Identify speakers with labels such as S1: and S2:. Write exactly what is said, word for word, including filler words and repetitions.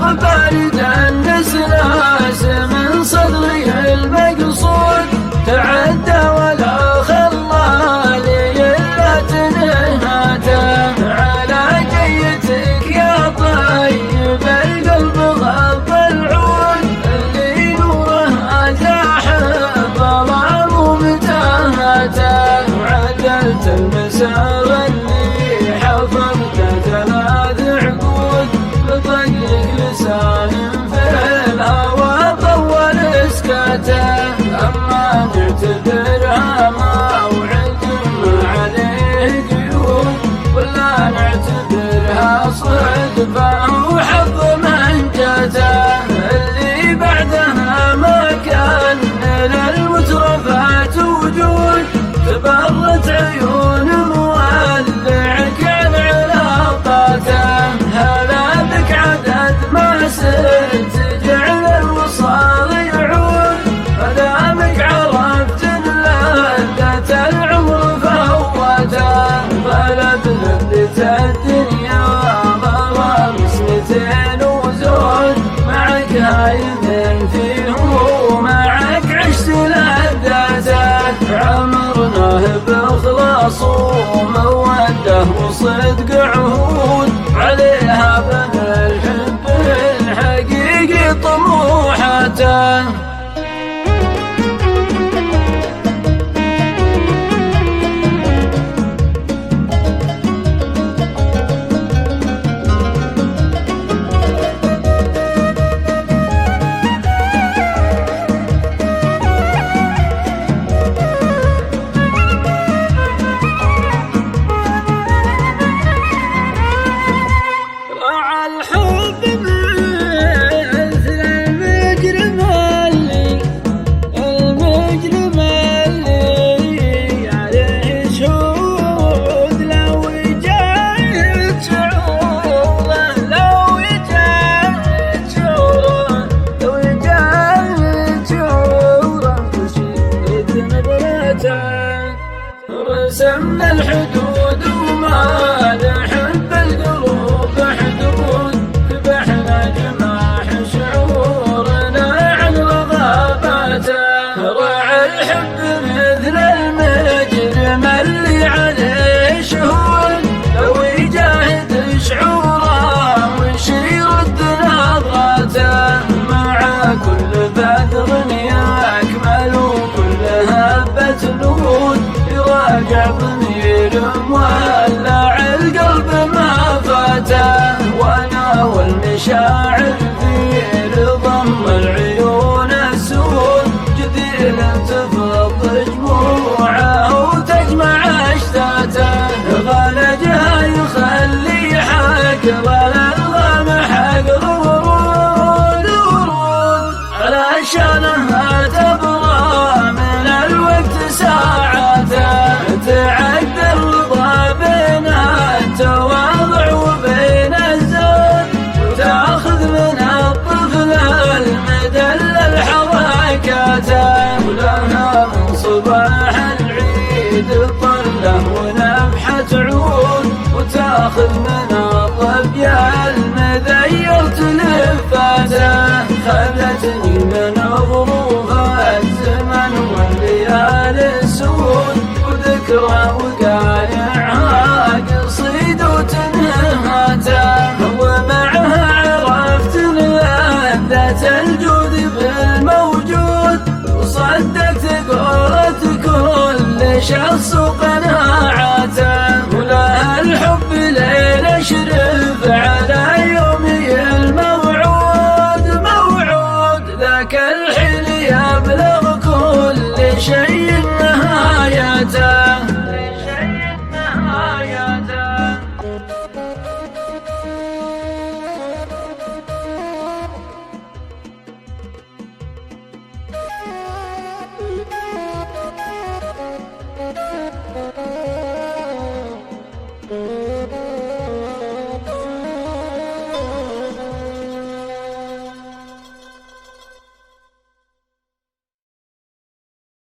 S1: باردا نسلاس من صدري المقصود تعدى ولا خلى لي إلا تنهاته على جيتك يا طيب القلب غض العون اللي نوره أزاح الظلام ومتاهاته وعدلت المسار اللي حفظته ثلاث عقود بطقلك لسان في الهوى طول اسكاته أما نعتبرها موعد ما عليه قيود ولا نعتبرها صدفة وحظ من جاته اللي بعدها ما كان للمترفات وجود تبرت عيون مولع كان علاقاته هلا بك عدد ما سرت جعل الوصال يعود فدامك عرفت لذة العمر فوته غلب لذة الدنيا ضرب سنتين وزود معك هايمين فيه ومعك عشت لذته عمرناه بإخلاص وموده وصدق عهود عليها بن الحب الحقيقي طموحاته رسمنا الحدود وما نحب القلوب حدود ذبحنا جماح شعورنا عن رغباته رعى الحب مثل المجرم اللي عليه شهود لو يجاهد شعوره وش يرد نظراته مع كل بدر يكمل وكل هبة نود يراجع ضمير مولع القلب ما فاته وانا والمشاعر في رضم العيون السود جدير تفض جموعه وتجمع اشتاته غلجها يخلي حق ولا الغم حق ورود ورود علشانها تبغى من الوقت ساعته تعدى الرضا بين التواضع وبين الزود وتاخذ من الطفل المدلل حركاته ولها من صباح العيد طله ونفحة عود وتاخذ من الظبية المذير تلفاته خذتني من ظروف الزمن والليالي السود وذكرى وقايعها قصيد وتنهاته ومعها عرفت لذة الجود بالموجود وصدقت قولة كل شخص